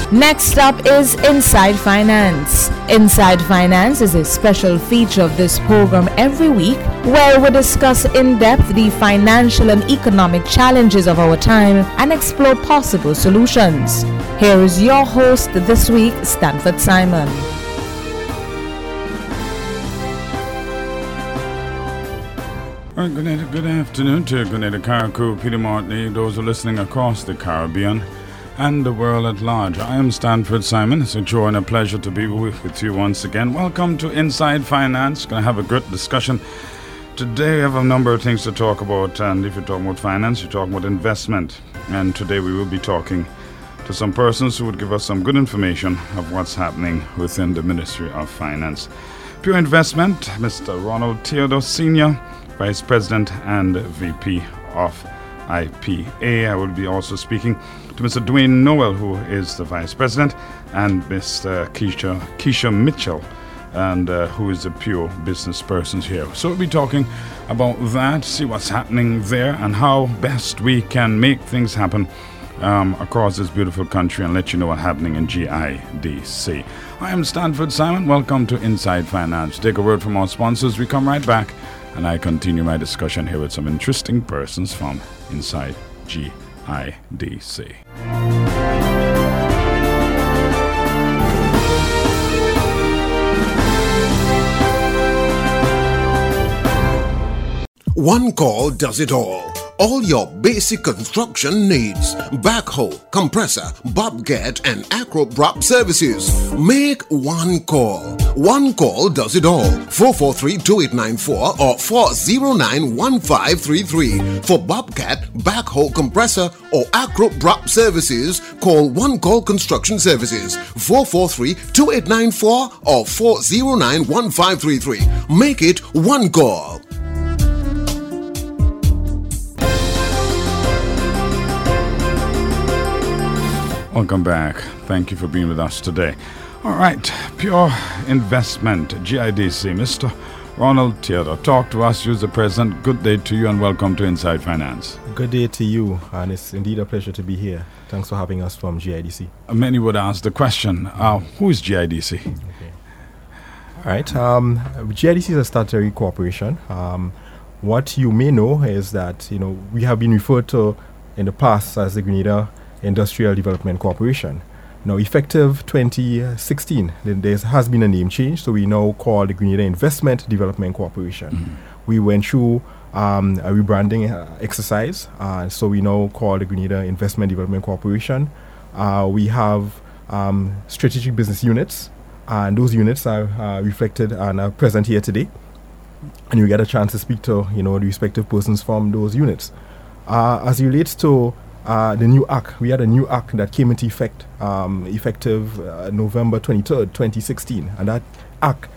Next up is Inside Finance. Inside Finance is a special feature of this program every week where we discuss in depth the financial and economic challenges of our time and explore possible solutions. Here is your host this week, Stanford Simon. All right, good afternoon to Gunetta Karakou, Peter Martin, those who are listening across the Caribbean and the world at large. I am Stanford Simon. It's a joy and a pleasure to be with you once again. Welcome to Inside Finance. Going to have a great discussion. Today we have a number of things to talk about, and if you talk about finance, you talk about investment. And today we will be talking to some persons who would give us some good information of what's happening within the Ministry of Finance. Pure Investment, Mr. Ronald Theodore Sr., Vice President and VP of IPA. I will be also speaking to Mr. Dwayne Noel, who is the Vice President, and Mr. Keisha Mitchell, and who is the Pure Business Persons here. So we'll be talking about that, see what's happening there, and how best we can make things happen across this beautiful country and let you know what's happening in GIDC. I am Stanford Simon. Welcome to Inside Finance. Take a word from our sponsors. We come right back, and I continue my discussion here with some interesting persons from inside GIDC. One call does it all. All your basic construction needs. Backhoe, compressor, bobcat, and acro-prop services. Make one call. One call does it all. 443-2894 or 409-1533. For bobcat, backhoe, compressor, or acro-prop services, call One Call Construction Services. 443-2894 or 409-1533. Make it one call. Welcome back. Thank you for being with us today. All right, Pure Investment, GIDC. Mr. Ronald Theodore, talk to us. You're the president. Good day to you and welcome to Inside Finance. Good day to you, and it's indeed a pleasure to be here. Thanks for having us from GIDC. Many would ask the question, who is GIDC? Okay. All right, GIDC is a statutory corporation. What you may know is that, we have been referred to in the past as the Grenada Industrial Development Corporation. Now, effective 2016, there has been a name change, so we now call the Grenada Investment Development Corporation. Mm-hmm. We went through a rebranding exercise, so we now call the Grenada Investment Development Corporation. We have strategic business units, and those units are reflected and are present here today. And you get a chance to speak to the respective persons from those units. As it relates to the new act, we had a new act that came into effect effective November 23rd, 2016, and that act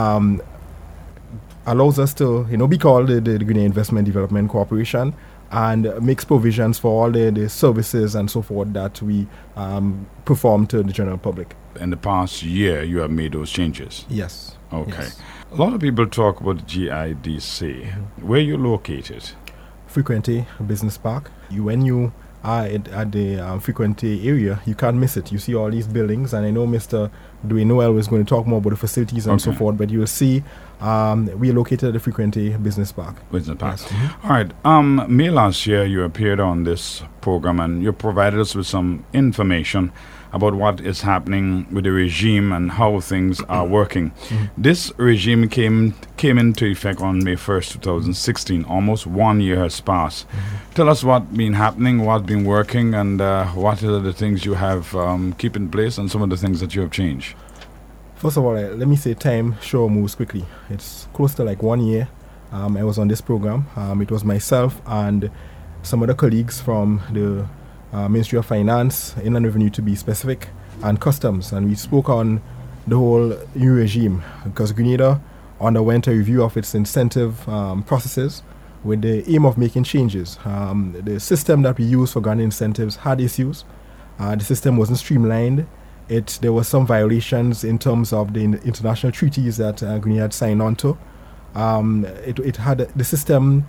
allows us to be called the Grenada Investment Development Corporation, and makes provisions for all the services and so forth that we perform to the general public. In the past year, you have made those changes? Yes. Okay. Yes. A lot of people talk about GIDC. Mm-hmm. Where are you located? Frequenté Business Park. When you are at the Frequenté area, you can't miss it. You see all these buildings, and I know Mr. Dwayne Noel was going to talk more about the facilities and so forth, but you will see we are located at the Frequenté Business Park. Business Park. Yes. Mm-hmm. All right. May last year you appeared on this program and you provided us with some information about what is happening with the regime and how things are working. Mm-hmm. This regime came into effect on May 1st, 2016. Almost 1 year has passed. Mm-hmm. Tell us what's been happening, what's been working, and what are the things you have keep in place and some of the things that you have changed. First of all, let me say time sure moves quickly. It's close to like 1 year. I was on this program. It was myself and some other colleagues from the Ministry of Finance, Inland Revenue to be specific, and Customs, and we spoke on the whole new regime because Grenada underwent a review of its incentive processes with the aim of making changes. The system that we use for granting incentives had issues. The system wasn't streamlined. There were some violations in terms of the international treaties that Grenada had signed on to. It had the system,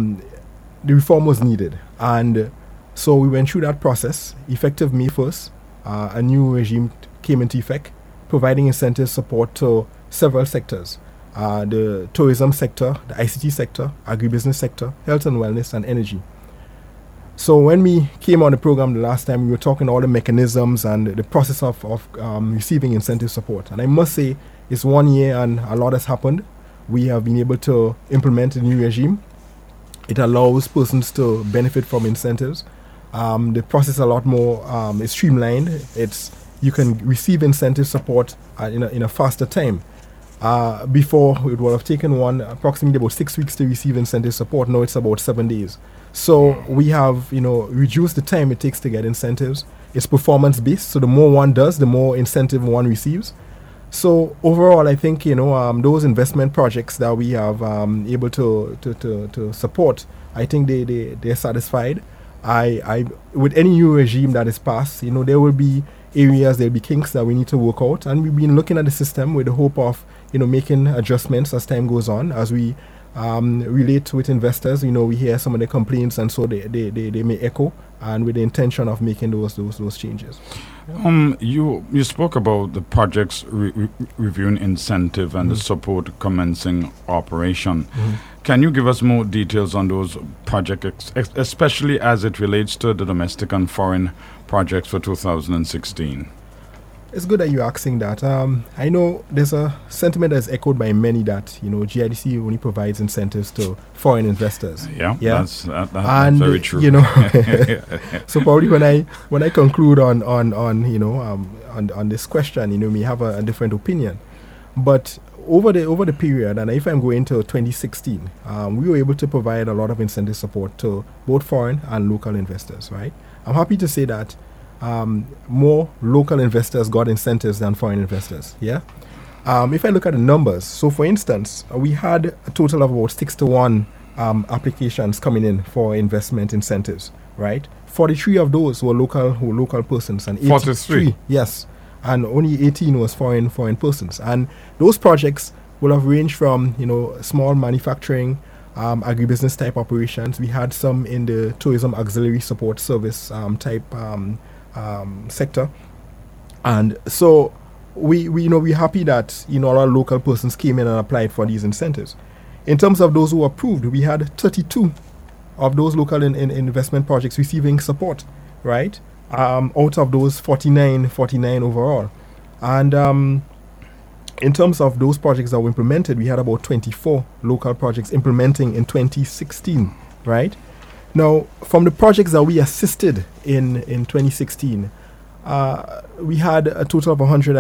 the reform was needed, and so we went through that process. Effective May 1st, a new regime came into effect, providing incentive support to several sectors. The tourism sector, the ICT sector, agribusiness sector, health and wellness, and energy. So when we came on the program the last time, we were talking all the mechanisms and the process of receiving incentive support. And I must say, it's 1 year and a lot has happened. We have been able to implement a new regime. It allows persons to benefit from incentives. The process is a lot more is streamlined. You can receive incentive support in a faster time. Before, it would have taken approximately about 6 weeks to receive incentive support. Now it's about 7 days. So we have, reduced the time it takes to get incentives. It's performance-based, so the more one does, the more incentive one receives. So overall, I think, those investment projects that we have able to support, I think they're satisfied. With any new regime that is passed, there will be areas, there'll be kinks that we need to work out. And we've been looking at the system with the hope of, making adjustments as time goes on, as we relate with investors. We hear some of the complaints, and so they may echo, and with the intention of making those changes. You spoke about the projects reviewing incentive and the support commencing operation. Can you give us more details on those projects, especially as it relates to the domestic and foreign projects for 2016? It's good that you're asking that. I know there's a sentiment that's echoed by many that, GIDC only provides incentives to foreign investors. Yeah. That's very true. So probably when I conclude on this question, we have a different opinion. But over the period, and if I'm going to 2016, we were able to provide a lot of incentive support to both foreign and local investors, right? I'm happy to say that more local investors got incentives than foreign investors. Yeah. If I look at the numbers, so for instance, we had a total of about 6 to 1 applications coming in for investment incentives. Right. 43 of those were local persons, and 43. Yes, and only 18 was foreign persons. And those projects will have ranged from small manufacturing, agribusiness type operations. We had some in the tourism auxiliary support service type sector, and so we're happy that a lot of local persons came in and applied for these incentives. In terms of those who approved, we had 32 of those local investment projects receiving support, right? Out of those 49 overall, and in terms of those projects that were implemented, we had about 24 local projects implementing in 2016, right? Now, from the projects that we assisted in 2016, we had a total of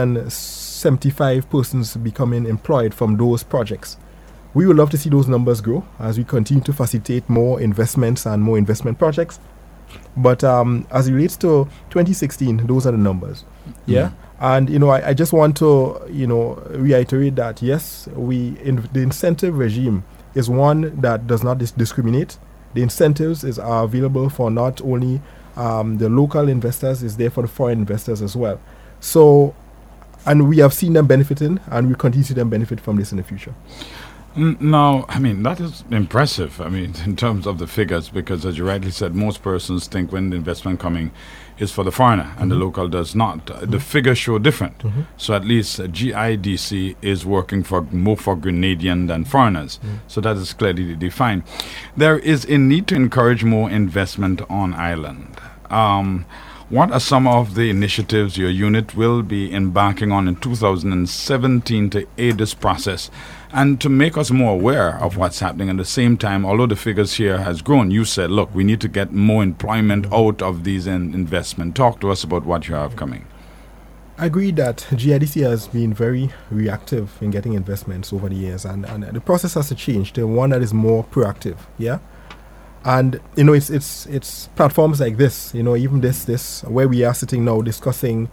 175 persons becoming employed from those projects. We would love to see those numbers grow as we continue to facilitate more investments and more investment projects. But as it relates to 2016, those are the numbers. Yeah. And, I just want to, reiterate that, yes, the incentive regime is one that does not discriminate. The incentives are available for not only the local investors, it's there for the foreign investors as well. So, and we have seen them benefiting, and we continue to see them benefit from this in the future. Now, that is impressive, in terms of the figures, because as you rightly said, most persons think when the investment coming is for the foreigner, and the local does not. The figures show different. So at least GIDC is working more for Grenadian than foreigners. So that is clearly defined. There is a need to encourage more investment on island. What are some of the initiatives your unit will be embarking on in 2017 to aid this process and to make us more aware of what's happening? At the same time, although the figures here has grown, you said, look, we need to get more employment out of these investment. Talk to us about what you have coming. I agree that GIDC has been very reactive in getting investments over the years, and the process has to change to one that is more proactive. Yeah. And it's platforms like this, even this where we are sitting now discussing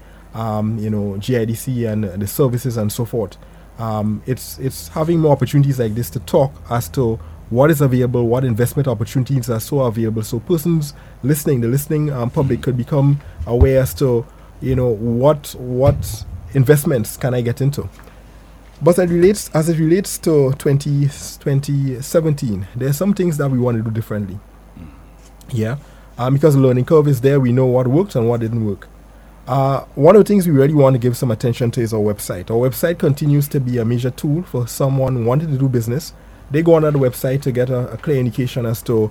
GIDC and the services and so forth. It's having more opportunities like this to talk as to what is available, what investment opportunities are so available, so persons listening, the listening public could become aware as to what investments can I get into. But as it relates to 2017, there are some things that we want to do differently. Yeah, because the learning curve is there. We know what worked and what didn't work. One of the things we really want to give some attention to is our website. Our website continues to be a major tool for someone wanting to do business. They go on the website to get a clear indication as to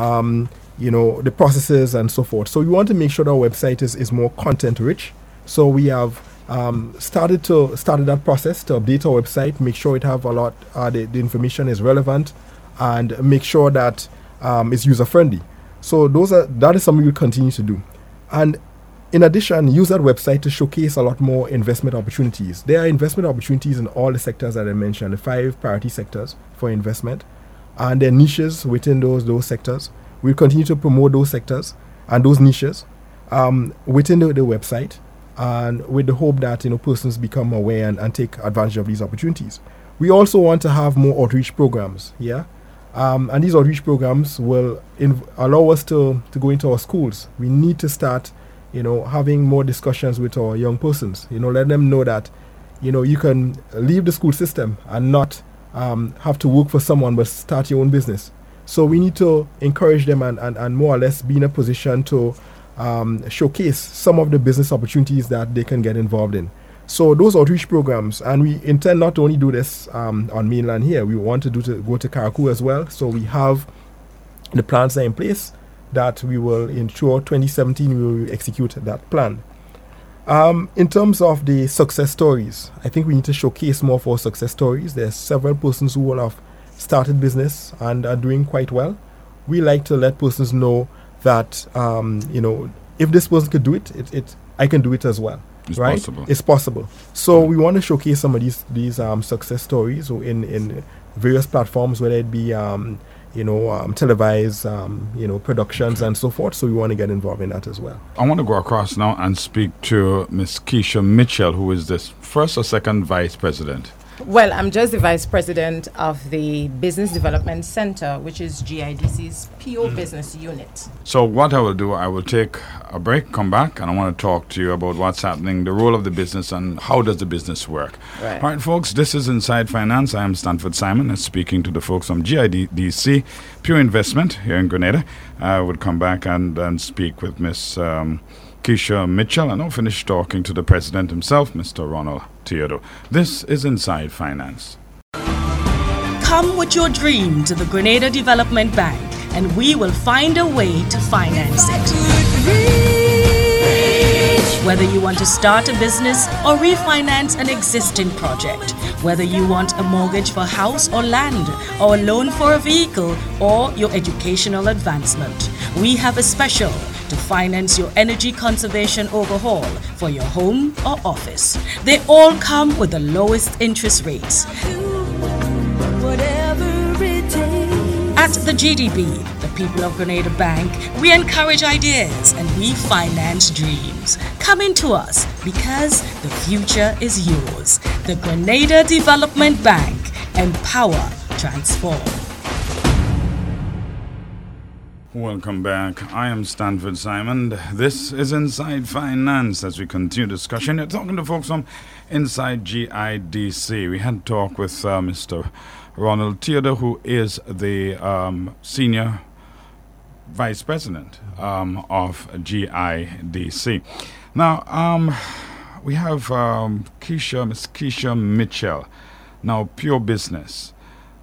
the processes and so forth. So we want to make sure that our website is more content rich. So we have started that process to update our website, make sure it have the information is relevant, and make sure that it's user friendly. So that is something we'll continue to do. And in addition, use that website to showcase a lot more investment opportunities. There are investment opportunities in all the sectors that I mentioned, the 5 priority sectors for investment, and there are niches within those sectors. We'll continue to promote those sectors and those niches within the website, and with the hope that persons become aware and take advantage of these opportunities. We also want to have more outreach programs, and these outreach programs will allow us to go into our schools. We need to start having more discussions with our young persons, let them know that, you can leave the school system and not have to work for someone, but start your own business. So we need to encourage them and more or less be in a position to showcase some of the business opportunities that they can get involved in. So those outreach programs, and we intend not to only do this on mainland here, we want to go to Carriacou as well. So we have the plans are in place that we will, throughout 2017, we will execute that plan. In terms of the success stories, I think we need to showcase more of our success stories. There are several persons who will have started business and are doing quite well. We like to let persons know that, if this person could do it, I can do it as well. It's right? possible. It's possible. So we want to showcase some of these success stories in various platforms, whether it be televised, productions and so forth. So we want to get involved in that as well. I want to go across now and speak to Ms. Keisha Mitchell, who is the first or second vice president. Well, I'm just the vice president of the Business Development Center, which is GIDC's PO business unit. So what I will do, I will take a break, come back, and I want to talk to you about what's happening, the role of the business, and how does the business work. Right. All right, folks, this is Inside Finance. I am Stanford Simon, and speaking to the folks from GIDC, Pure Investment here in Grenada. I would come back and speak with Ms. Keisha Mitchell, and I'll finish talking to the president himself, Mr. Ronald Theodore. This is Inside Finance. Come with your dream to the Grenada Development Bank, and we will find a way to finance it. Whether you want to start a business or refinance an existing project, whether you want a mortgage for house or land, or a loan for a vehicle, or your educational advancement, we have a special to finance your energy conservation overhaul for your home or office. They all come with the lowest interest rates. At the GDB, the People of Grenada Bank, we encourage ideas and we finance dreams. Come into us because the future is yours. The Grenada Development Bank. Empower, transform. Welcome back. I am Stanford Simon. This is Inside Finance as we continue discussion. You're talking to folks from Inside GIDC. We had a talk with Mr. Ronald Theodore, who is the senior vice president of GIDC. Now, we have Ms. Keisha Mitchell, now Pure Business.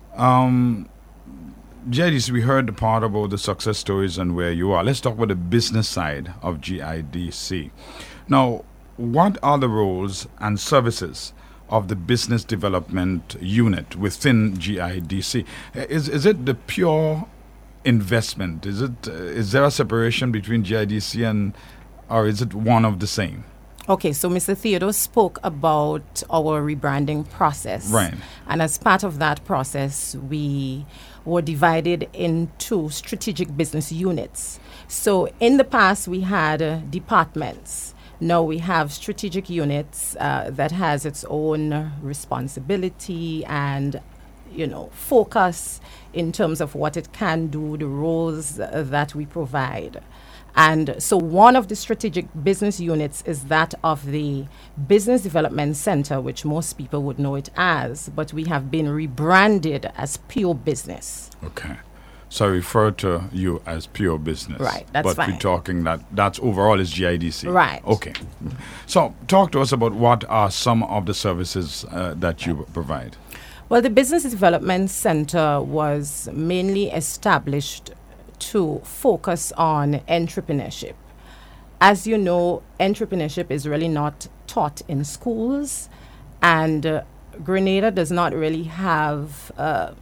GIDC, we heard the part about the success stories and where you are. Let's talk about the business side of GIDC. Now, what are the roles and services of the business development unit within GIDC? Is it the pure investment? Is there a separation between GIDC or is it one of the same? Okay, so Mr. Theodore spoke about our rebranding process. Right. And as part of that process, we were divided into strategic business units. So in the past, we had departments. Now we have strategic units that has its own responsibility and, focus in terms of what it can do, the roles that we provide. And so one of the strategic business units is that of the Business Development Center, which most people would know it as, but we have been rebranded as Pure Business. Okay. So I refer to you as pure business. Right, that's but fine. we're talking that's overall is GIDC. Right. Okay. So talk to us about what are some of the services that you provide. Well, the Business Development Center was mainly established to focus on entrepreneurship. As you know, entrepreneurship is really not taught in schools, and Grenada does not really have a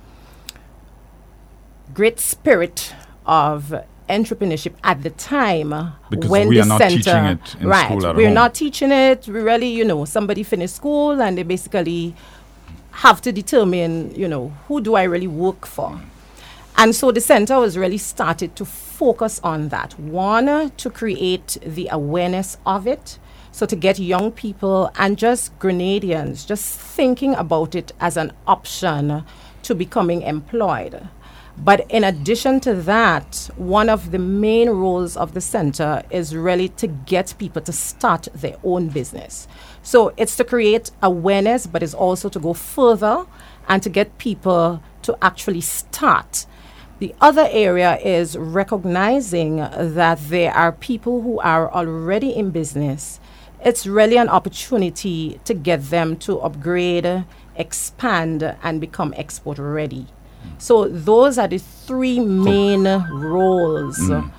great spirit of entrepreneurship at the time Because when we the are not center, teaching it in right, school at we're home. not teaching it. We really, somebody finished school and they basically have to determine, who do I really work for? And so the center was really started to focus on that. One, to create the awareness of it. So to get young people and just Grenadians just thinking about it as an option to becoming employed. But in addition to that, one of the main roles of the center is really to get people to start their own business. So it's to create awareness, but it's also to go further and to get people to actually start. The other area is recognizing that there are people who are already in business. It's really an opportunity to get them to upgrade, expand, and become export ready. So those are the three main roles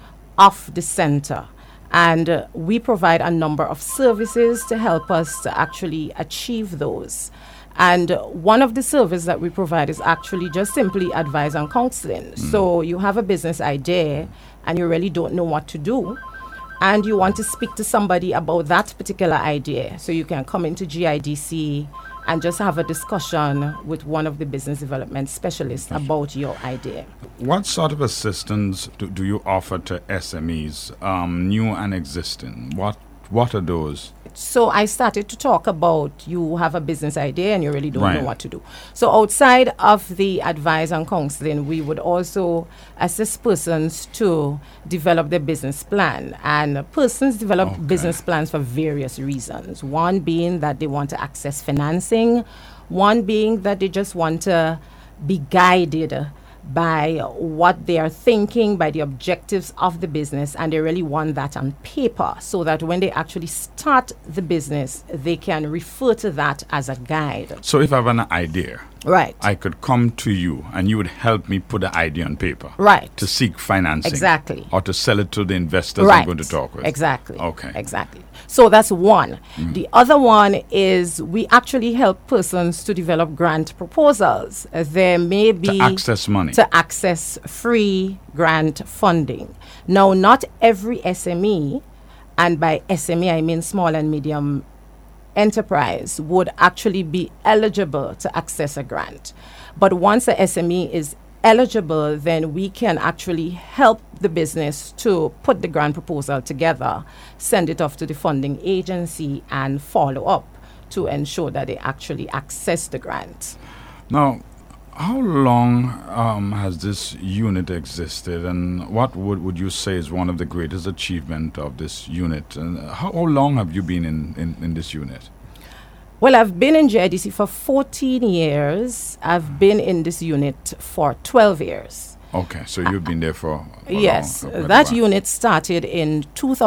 of the center. And we provide a number of services to help us to actually achieve those. And one of the services that we provide is actually just simply advice and counseling. So you have a business idea and you really don't know what to do, and you want to speak to somebody about that particular idea. So you can come into GIDC and just have a discussion with one of the business development specialists about your idea. What sort of assistance do you offer to SMEs, new and existing? What are those? So I started to talk about you have a business idea and you really don't Right. know what to do. So outside of the advice and counseling, we would also assist persons to develop their business plan. And persons develop business plans for various reasons. One being that they want to access financing. One being that they just want to be guided by what they are thinking, by the objectives of the business, and they really want that on paper so that when they actually start the business, they can refer to that as a guide. So if I have an idea, Right. I could come to you and you would help me put the idea on paper. Right. To seek financing. Exactly. Or to sell it to the investors Right. I'm going to talk with. Exactly. Okay. Exactly. So that's one. The other one is we actually help persons to develop grant proposals. There may be To access money. to access free grant funding. Now, not every SME, and by SME I mean small and medium enterprise, would actually be eligible to access a grant. But once a SME is eligible, then we can actually help the business to put the grant proposal together, send it off to the funding agency, and follow up to ensure that they actually access the grant. Now, how long has this unit existed, and what would you say is one of the greatest achievement of this unit? And how long have you been in this unit? Well, I've been in GIDC for 14 years. I've been in this unit for 12 years. Okay, so you've been there for Yes, quite a that while. unit started in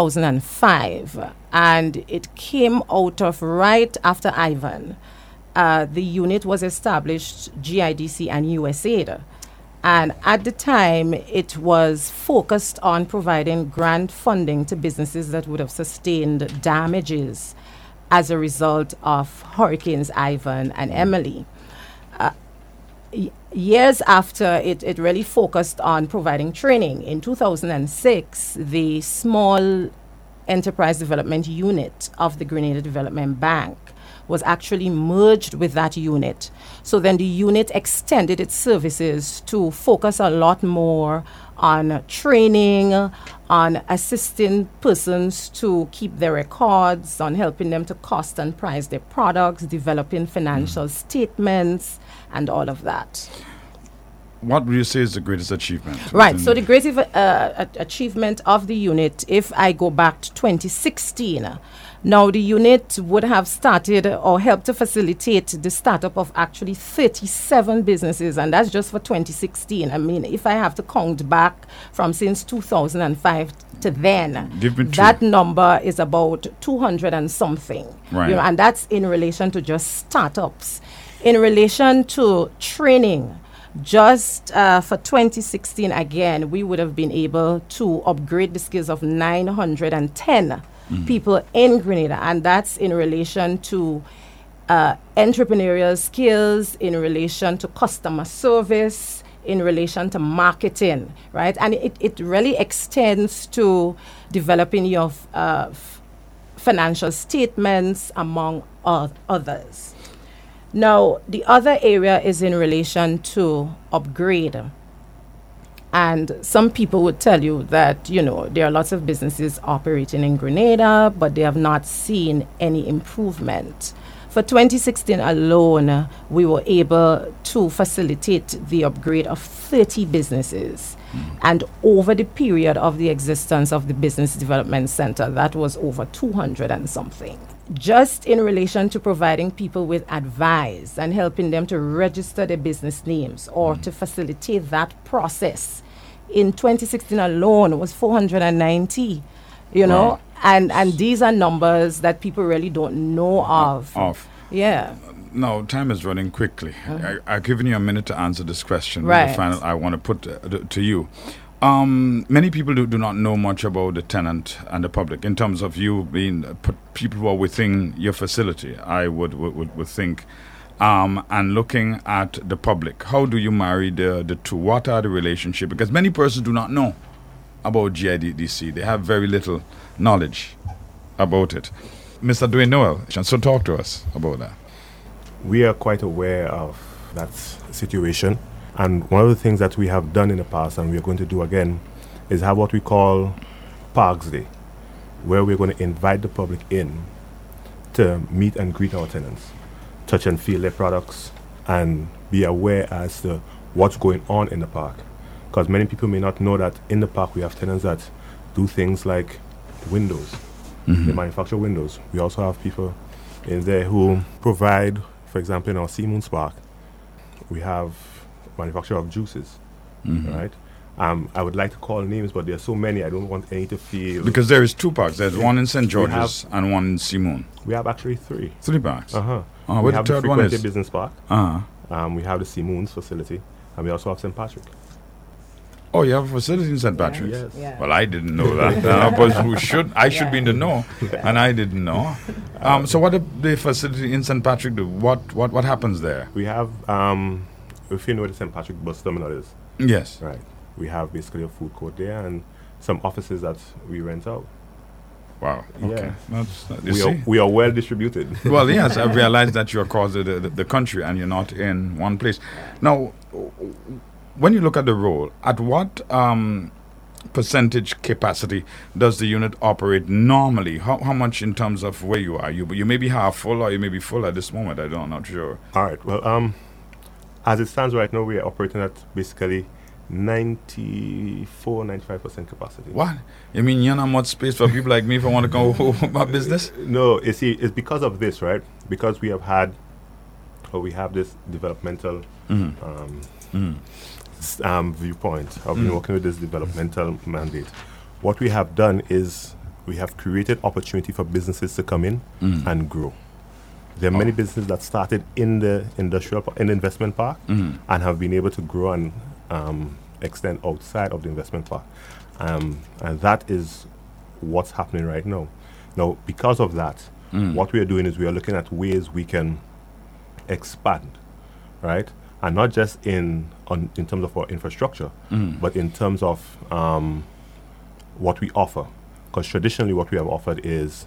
2005, and it came out of right after Ivan. The unit was established, GIDC and USAID. And at the time, it was focused on providing grant funding to businesses that would have sustained damages as a result of Hurricanes Ivan and Emily. Years after, it really focused on providing training. In 2006, the Small Enterprise Development Unit of the Grenada Development Bank was actually merged with that unit. So then the unit extended its services to focus a lot more on training, on assisting persons to keep their records, on helping them to cost and price their products, developing financial statements, and all of that. what would you say is the greatest achievement? Right. So the greatest achievement of the unit, if I go back to 2016, now the unit would have started or helped to facilitate the startup of actually 37 businesses, and that's just for 2016. I mean, if I have to count back from since 2005 to then, that number is about 200 and something. Right. And that's in relation to just startups. In relation to training, just for 2016, again, we would have been able to upgrade the skills of 910 people in Grenada, and that's in relation to entrepreneurial skills, in relation to customer service, in relation to marketing, right? And it really extends to developing your financial statements, among others. Now, the other area is in relation to upgrade. And some people would tell you that, there are lots of businesses operating in Grenada, but they have not seen any improvement. For 2016 alone, we were able to facilitate the upgrade of 30 businesses. And over the period of the existence of the Business Development Center, that was over 200 and something. Just in relation to providing people with advice and helping them to register their business names or to facilitate that process, in 2016 alone was 490, Wow. and these are numbers that people really don't know of. Yeah. Now, time is running quickly. I've given you a minute to answer this question. Right. The final I want to put to you. Many people do not know much about the tenant and the public in terms of you being people who are within your facility, I would think, and looking at the public. How do you marry the two? What are the relationship? Because many persons do not know about GIDC. They have very little knowledge about it. Mr. Dwayne Noel, so talk to us about that. We are quite aware of that situation. And one of the things that we have done in the past, and we are going to do again, is have what we call Parks Day, where we're going to invite the public in to meet and greet our tenants, touch and feel their products, and be aware as to what's going on in the park. Because many people may not know that in the park we have tenants that do things like windows. They manufacture windows. We also have people in there who provide, for example, in our Seamoon Spark, we have manufacture of juices, right? I would like to call names, but there are so many, I don't want any to feel... Because there is two parks. There's one in St. George's and one in Seamoon. We have actually three. Three parks? We have the Frequency Business Park. We have the Seamoon's facility, and we also have St. Patrick. Oh, you have a facility in St. Patrick's? Yes. Yeah. Well, I didn't know that. But I should be in the know, and I didn't know. So what did the facility in St. Patrick do? What happens there? We have, if you know what the St. Patrick bus terminal is. Yes. Right. We have basically a food court there and some offices that we rent out. Wow. Okay. Yeah. We are well distributed. Well, yes, I realize that you're across the country and you're not in one place. Now, when you look at the role, at what percentage capacity does the unit operate normally? How much in terms of where you are? You may be half full or you may be full at this moment. I'm not sure. All right. Well, as it stands right now, we are operating at basically 95% capacity. What? You mean you're not much space for people like me if I want to go home my business? No, you see, it's because of this, right? Because we have this developmental viewpoint. I've been working with this developmental mandate. What we have done is we have created opportunity for businesses to come in and grow. There are many businesses that started in the investment park and have been able to grow and extend outside of the investment park. And that is what's happening right now. Now, because of that, what we are doing is we are looking at ways we can expand, right? And not just in terms of our infrastructure, but in terms of what we offer. Because traditionally what we have offered is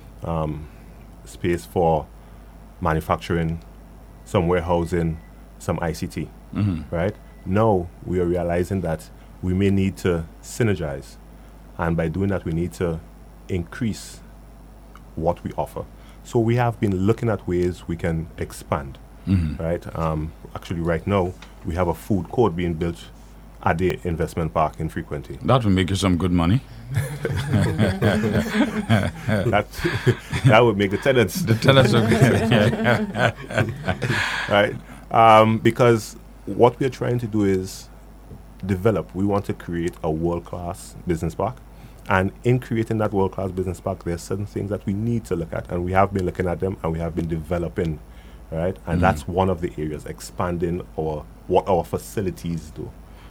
space for manufacturing, some warehousing, some ICT, right? Now we are realizing that we may need to synergize. And by doing that, we need to increase what we offer. So we have been looking at ways we can expand, right? actually right now, we have a food court being built at the investment park in Frequency. That will make you some good money. That would make the tenants. The tenants are Right? Because what we're trying to do is develop. We want to create a world-class business park. And in creating that world-class business park, there are certain things that we need to look at. And we have been looking at them and we have been developing. Right? And that's one of the areas, expanding what our facilities do.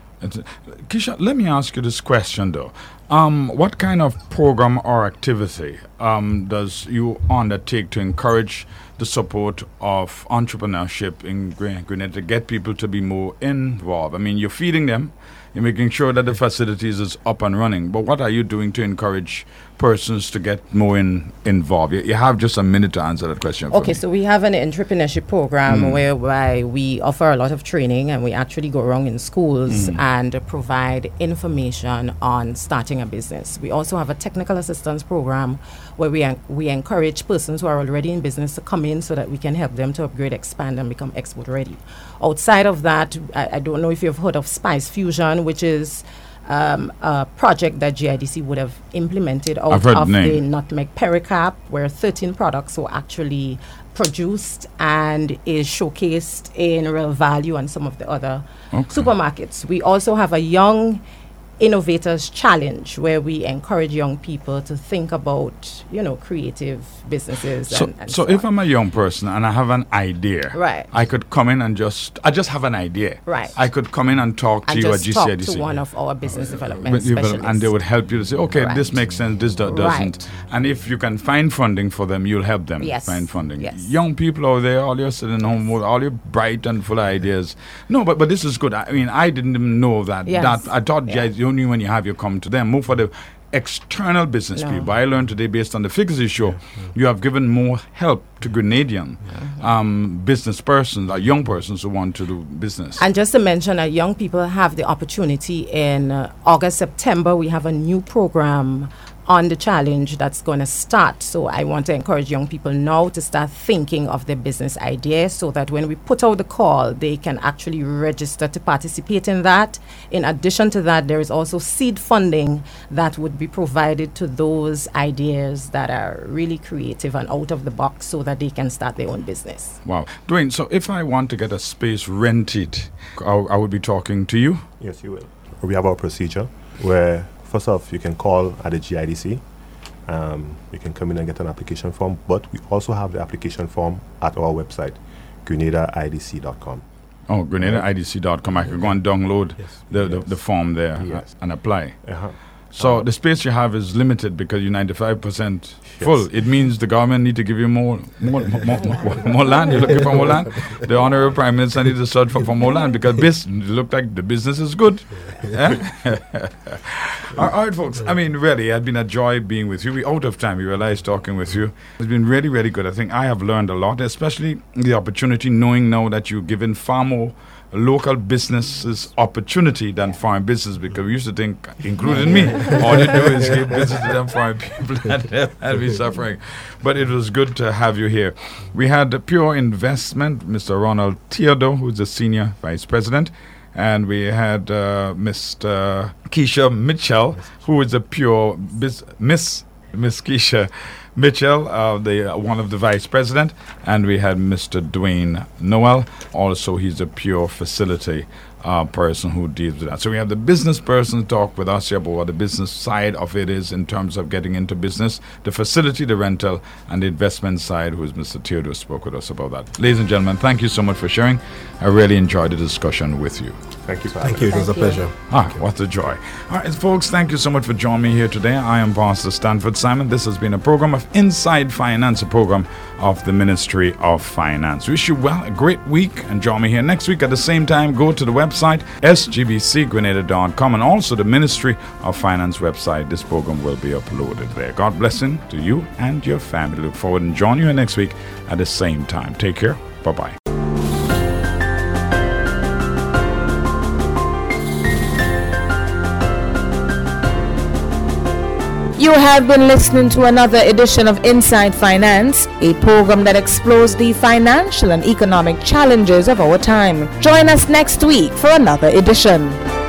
Keisha, let me ask you this question though. What kind of program or activity does you undertake to encourage the support of entrepreneurship in Grenada to get people to be more involved? I mean, you're feeding them, you're making sure that the facilities is up and running, but what are you doing to encourage persons to get more involved? You have just a minute to answer that question. Okay, so we have an entrepreneurship program whereby we offer a lot of training, and we actually go around in schools and provide information on starting a business. We also have a technical assistance program where we encourage persons who are already in business to come in so that we can help them to upgrade, expand, and become export ready. Outside of that, I don't know if you've heard of Spice Fusion, which is a project that GIDC would have implemented out of the Nutmeg Pericap, where 13 products were actually produced and is showcased in Real Value and some of the other supermarkets. We also have a Young Innovators Challenge where we encourage young people to think about, creative businesses. So if I'm a young person and I have an idea, right, I could come in and I just have an idea. Right. I could come in and talk to you at GCIDC. Talk to one of our business development specialists. And they would help you to say, okay, right, this makes sense, this doesn't. Right. And if you can find funding for them, you'll help them find funding. Yes. Young people out there, all you're sitting home, all you're bright and full of ideas. No, but this is good. I mean, I didn't even know that. Yes. I thought only when you have you come to them. Move for the external business people. I learned today, based on the figures you show, you have given more help to Grenadian business persons, young persons who want to do business. And just to mention that young people have the opportunity in August, September, we have a new program on the challenge that's going to start. So I want to encourage young people now to start thinking of their business idea so that when we put out the call, they can actually register to participate in that. In addition to that, there is also seed funding that would be provided to those ideas that are really creative and out of the box so that they can start their own business. Wow. Dwayne, so if I want to get a space rented, I would be talking to you? Yes, you will. We have our procedure where first off, you can call at the GIDC. You can come in and get an application form, but we also have the application form at our website, GrenadaIDC.com. Oh, GrenadaIDC.com. I can go and download the form there and apply. So the space you have is limited because you're 95% full. It means the government need to give you more land. You're looking for more land. The Honorable Prime Minister needs to search for more land because it look like the business is good. All right, folks. I mean, really, it's been a joy being with you. We're out of time. We realize talking with you. It's been really, really good. I think I have learned a lot, especially the opportunity, knowing now that you're given far more local businesses opportunity than foreign business, because we used to think, including me, all you do is give business to them foreign people and be suffering. But it was good to have you here. We had Pure Investment, Mr. Ronald Theodore, who's the Senior Vice President, and we had Mr. Keisha Mitchell, who is a Pure Miss Keisha Mitchell, one of the vice president, and we had Mr. Dwayne Noel. Also, he's a Pure facility person who deals with that. So we have the business person talk with us about what the business side of it is in terms of getting into business, the facility, the rental, and the investment side, who is Mr. Theodore, spoke with us about that. Ladies and gentlemen, thank you so much for sharing. I really enjoyed the discussion with you. Thank you. Thank you. It was a pleasure. What a joy. All right, folks, thank you so much for joining me here today. I am Pastor Stanford Simon. This has been a program of Inside Finance, a program of the Ministry of Finance. Wish you well, a great week, and join me here next week at the same time. Go to the website, sgbcgrenada.com, and also the Ministry of Finance website. This program will be uploaded there. God blessing to you and your family. Look forward to joining you next week at the same time. Take care. Bye-bye. You have been listening to another edition of Inside Finance, a program that explores the financial and economic challenges of our time. Join us next week for another edition.